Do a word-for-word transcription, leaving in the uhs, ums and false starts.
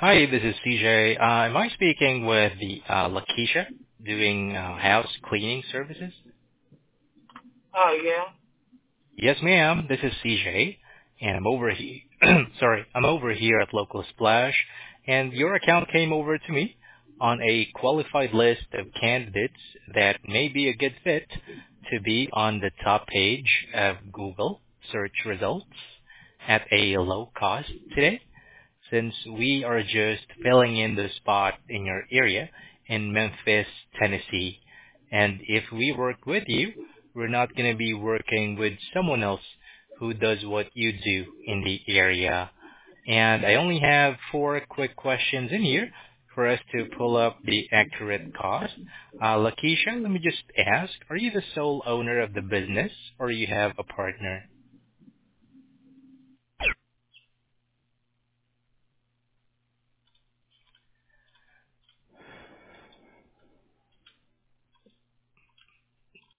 Hi, this is C J. Uh, am I speaking with the uh, Lakeisha doing uh, house cleaning services? Oh, yeah. Yes, ma'am. This is C J, and I'm over here. Sorry, I'm over here at Local Splash, and your account came over to me on a qualified list of candidates that may be a good fit to be on the top page of Google search results at a low cost today, since we are just filling in the spot in your area in Memphis, Tennessee. And if we work with you, we're not going to be working with someone else who does what you do in the area. And I only have four quick questions in here for us to pull up the accurate cost. Uh, Lakeisha, let me just ask, are you the sole owner of the business or you have a partner?